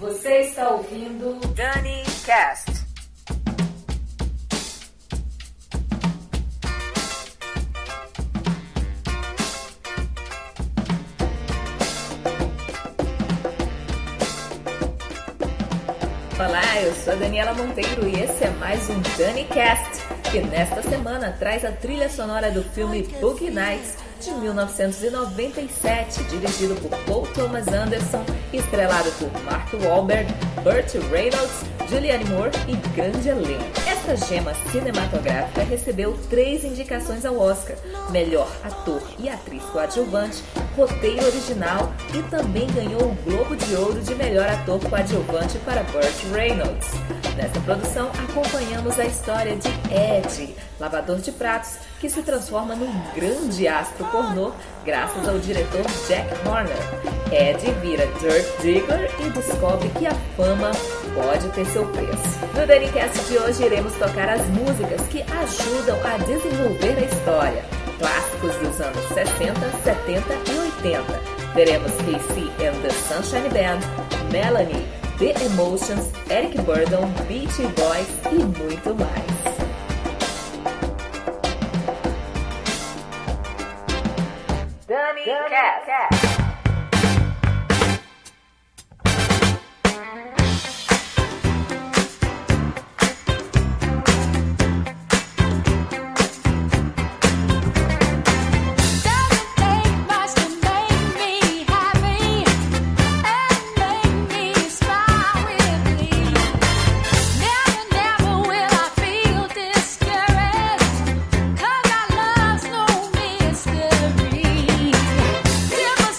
Você está ouvindo Dani Cast. Olá, eu sou a Daniela Monteiro e esse é mais um Dani Cast, que nesta semana traz a trilha sonora do filme Boogie Nights, de 1997, dirigido por Paul Thomas Anderson, estrelado por Mark Wahlberg, Burt Reynolds, Julianne Moore e grande elenco. Esta gema cinematográfica recebeu 3 indicações ao Oscar: melhor ator e atriz coadjuvante, roteiro original e também ganhou o Globo de Ouro de melhor ator coadjuvante para Burt Reynolds. Nesta produção, acompanhamos a história de Ed, lavador de pratos, que se transforma num grande astro pornô graças ao diretor Jack Horner. Ed vira Dirt Digger e descobre que a fama pode ter seu preço. No DaniCast de hoje iremos tocar as músicas que ajudam a desenvolver a história. Clássicos dos anos 60, 70 e 80. Teremos KC and the Sunshine Band, Melanie, The Emotions, Eric Burdon, Beastie Boys e muito mais. DaniCast. Never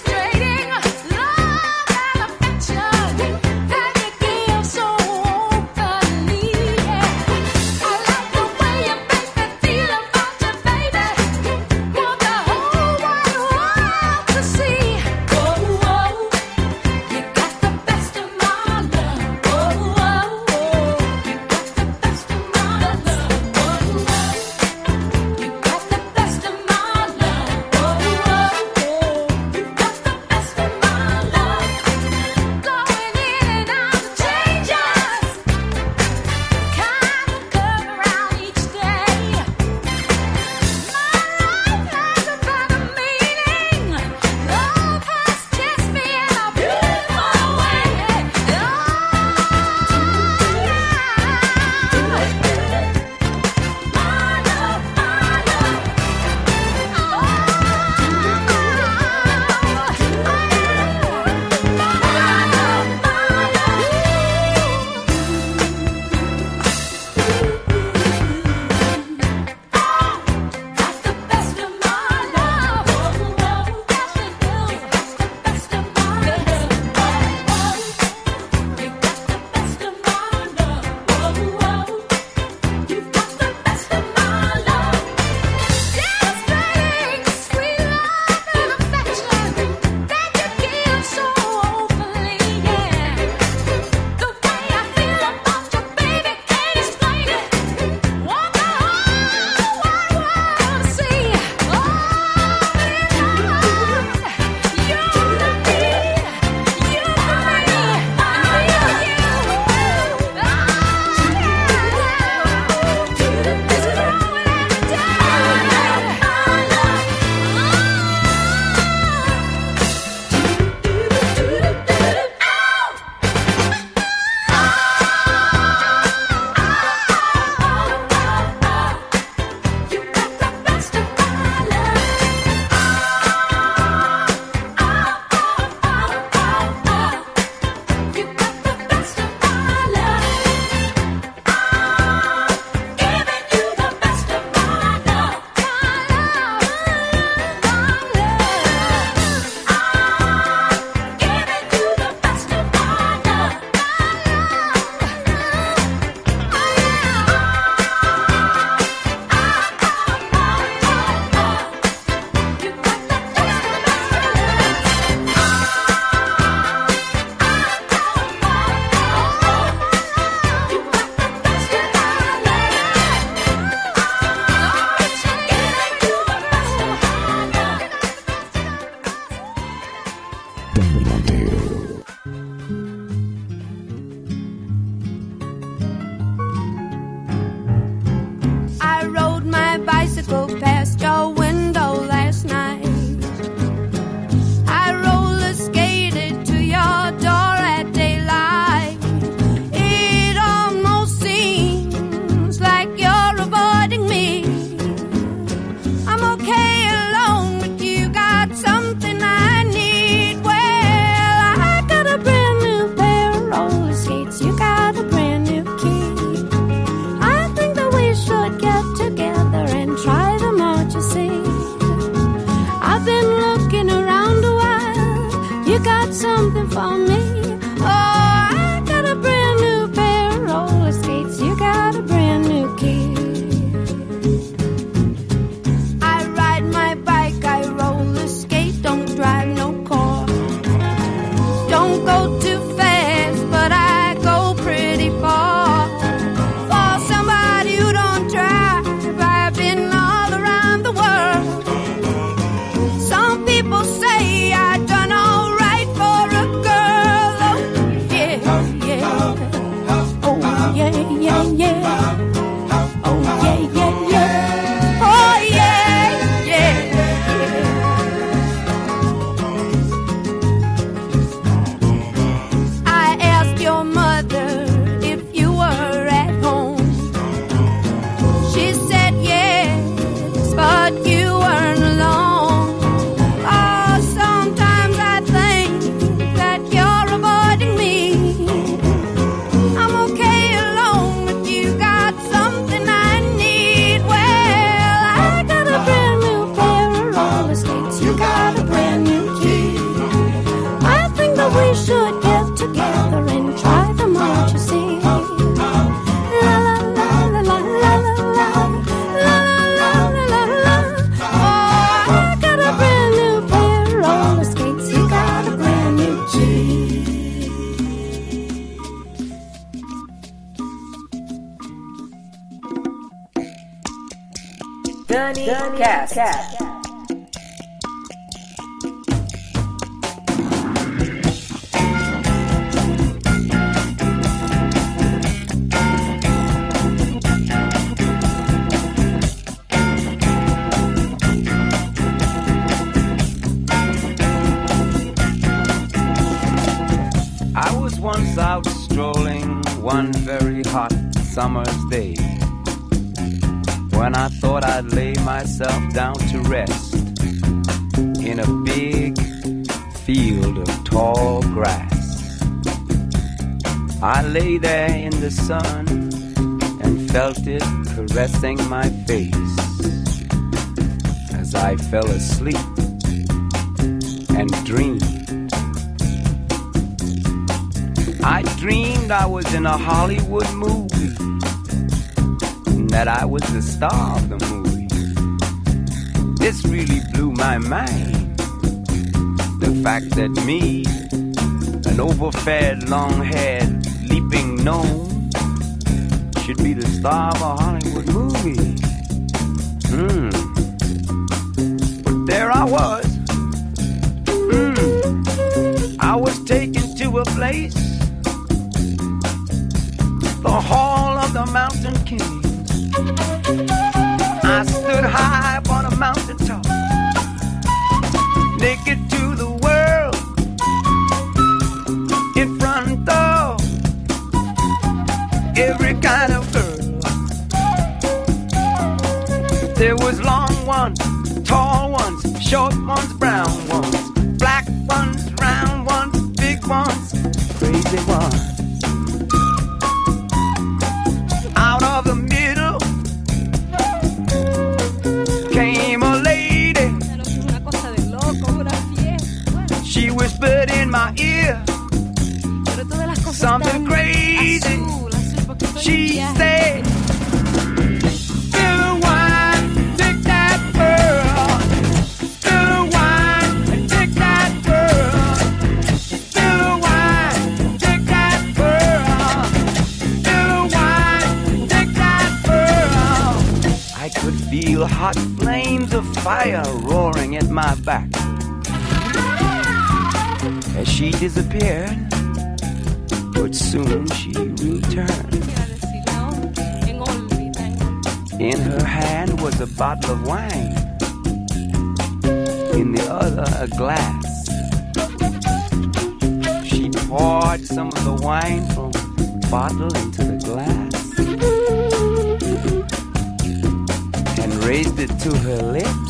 Dani Cast. I was once out strolling one very hot summer's day, when I thought I'd lay myself down to rest in a big field of tall grass. I lay there in the sun and felt it caressing my face as I fell asleep and dreamed. I dreamed I was in a Hollywood movie, and that I was the star of the movie. This really blew my mind. The fact that me, an overfed, long-haired, leaping gnome, should be the star of a Hollywood movie. But there I was. I was taken to a place, the Hall of the Mountain King. I stood high upon a mountain top, naked to the world, in front of every kind of girl. There was long ones, tall ones, short ones, brown ones, black ones, round ones, big ones, crazy ones. Of the middle came a lady. She whispered in my ear something crazy. She said, "Still wine, take that pearl. Still wine, take that pearl. Still wine, take that pearl. Still wine, take that pearl." I could feel hot flames of fire roaring at my back as she disappeared, but soon she returned. In her hand was a bottle of wine, in the other a glass. She poured some of the wine from the bottle into the glass and raised it to her lips.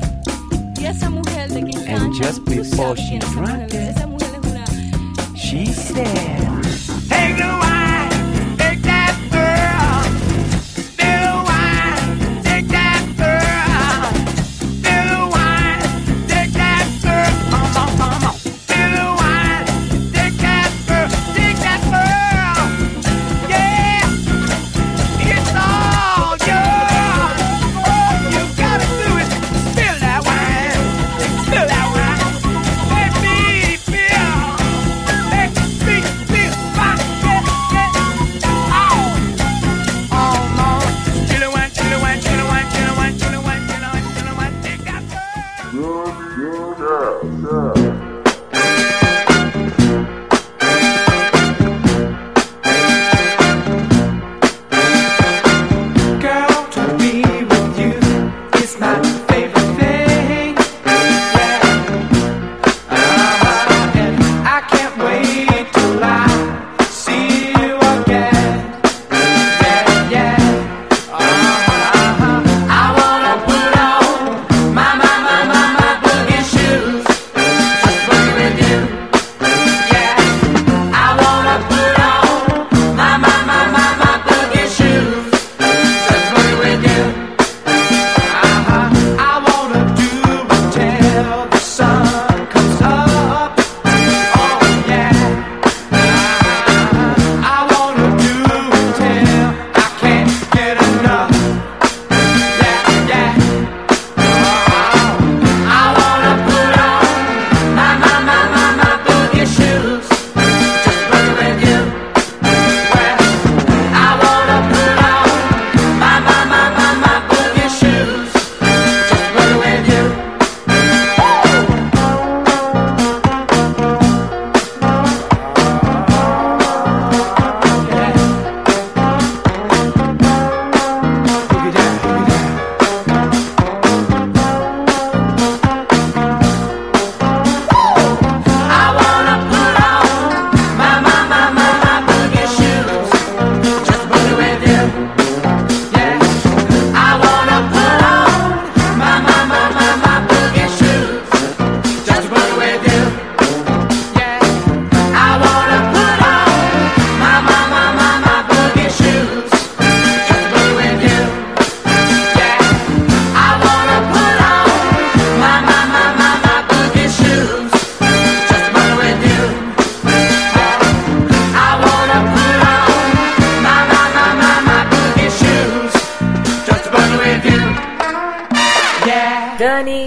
And just before she drank it, she said, "Take the wine, take that pearl. Still wine, take that pearl. Still wine, take that pearl. Come on, come on. Still wine, take that pearl, take that pearl. Yeah, it's all yours. You gotta do it. Spill that wine, spill that wine. Let me feel, let me feel."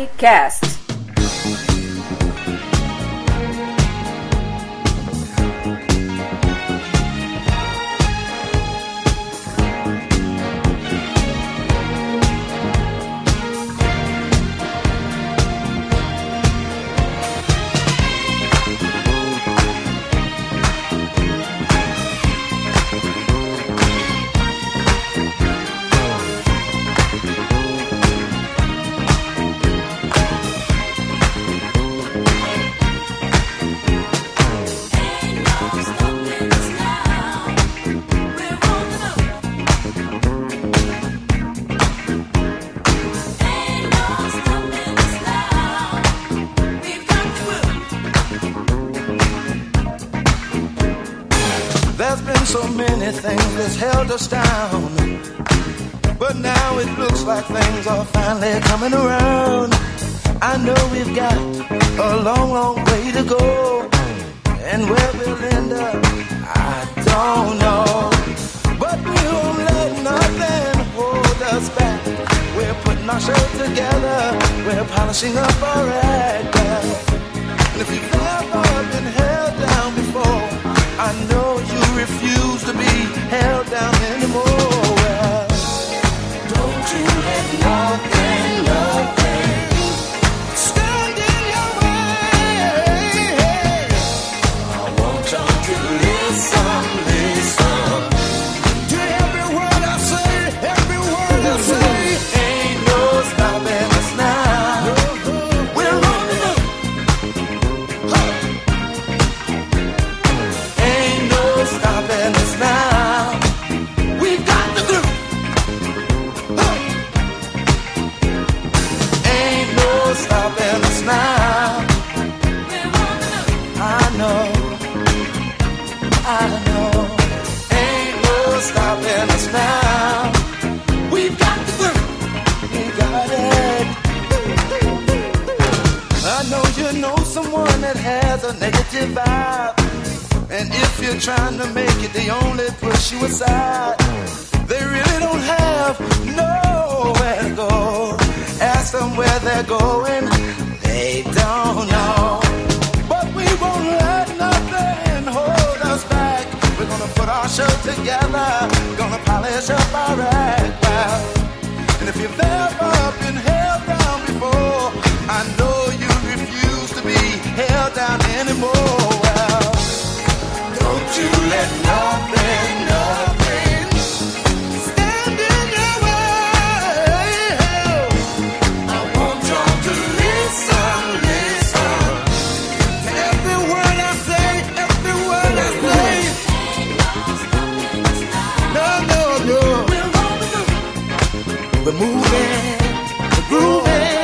DaniCast. There's been so many things that's held us down, but now it looks like things are finally coming around. I know we've got a long, long way to go, and where we'll end up, I don't know. But we won't let nothing hold us back. We're putting our show together, we're polishing up our act. And if you've ever been held down before, I know you refuse to be held down anymore. Well, don't you let nothing stand in your way. I want y'all to listen to every word I say, every word I say. Ain't no stopping us now. We're rolling up. Ain't no stopping us now. We've got the groove. Ain't no stopping us now. I know. Ain't no stopping us now. We've got the groove. We got it. I know you know someone that has a negative vibe, and if you're trying to make it, they only push you aside. They really don't have nowhere to go. Ask them where they're going, they don't know. But we won't let nothing hold us back. We're gonna put our show together, gonna polish up our act. And if you've ever been held down before, I know you refuse to be held down anymore. Well, don't you let nothing stand in your way. I want y'all to listen to every word I say, every word I say. No. We're moving, we're grooving.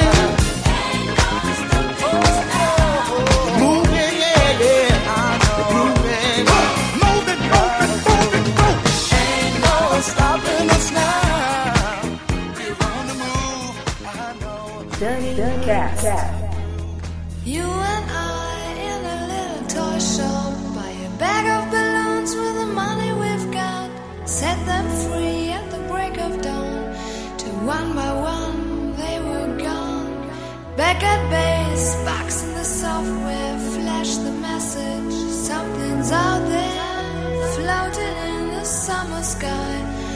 Moving, yeah. I know. We're grooving. Moving. Ain't no stopping us now. We're on the move. I know. DaniCast. You and I in a little toy shop, buy a bag of balloons with the money we've got, set them free at the break of dawn. Till one by one they were gone. Back at base, box in the software, flash the message. Something's out there, floating in the summer sky.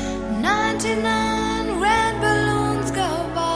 99 red balloons go by.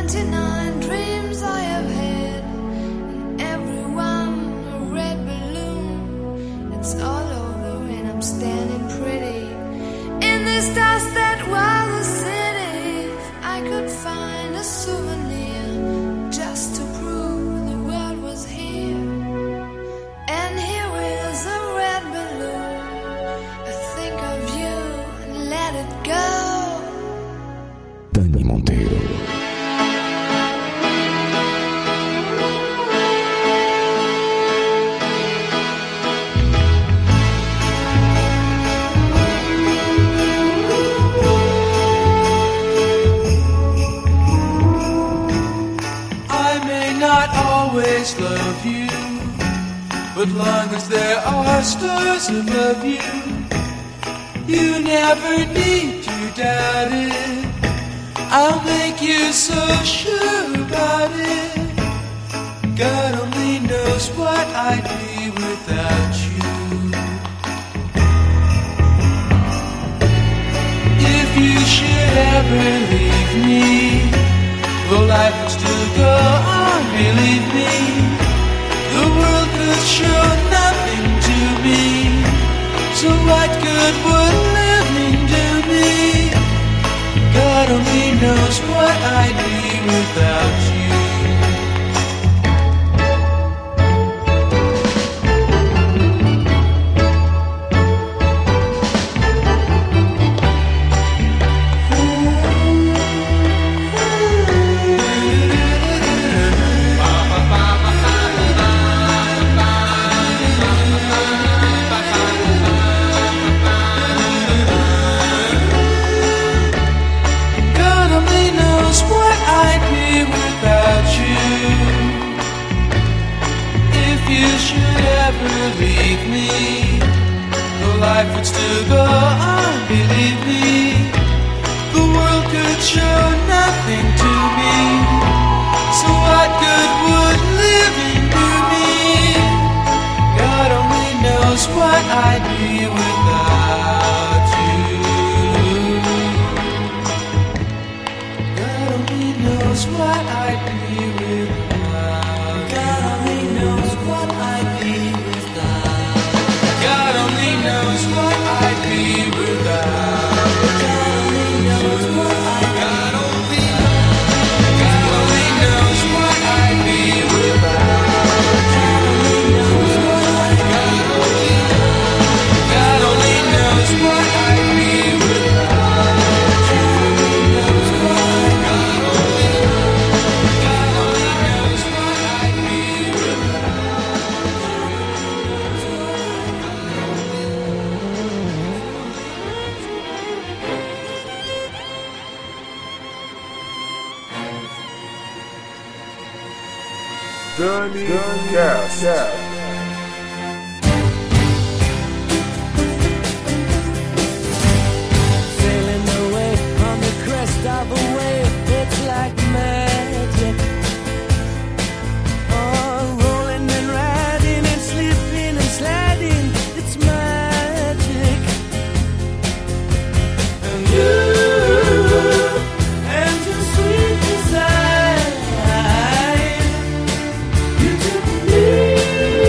99 dreams I have had, and every one a red balloon. It's all over and I'm standing pretty in this dust that was a city. If I could find a souvenir just to prove the world was here. And here is a red balloon. I think of you and let it go. Danny Montero. Always love you, but long as there are stars above you, you never need to doubt it. I'll make you so sure about it. God only knows what I'd be without you. If you should ever leave me, well, life would still go on, believe me. The world could show nothing to me. So what good would living do me? God only knows what I'd be without you. Leave me, the life would still go on, believe me. The world could show nothing to me. So what good would living do me? God only knows what I'd be without you. God only knows what I'd be without. God only knows what I'd be without. God only knows what I'd be without. God only knows what God only knows what I'd be without. God only knows what God only knows what I'd be without. God only knows what God only knows what I'd be without. Danny Cast. Sailing away on the crest of a wave, it's like magic. Oh, rolling and riding and slipping and sliding, it's magic. And you and your sweet desire, you took me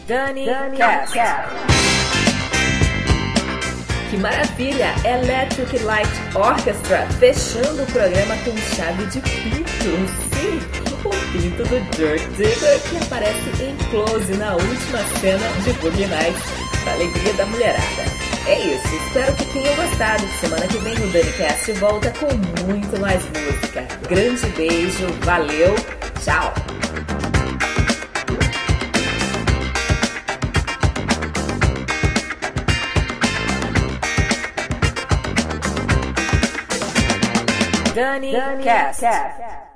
Dani Cast. Que maravilha! Electric Light Orchestra, fechando o programa com chave de pinto. Sim, o pinto do Dirk Diggler, que aparece em close na última cena de Boogie Nights, para a alegria da mulherada. É isso, espero que tenham gostado. Semana que vem o DaniCast volta com muito mais música. Grande beijo, valeu, tchau! DaniCast.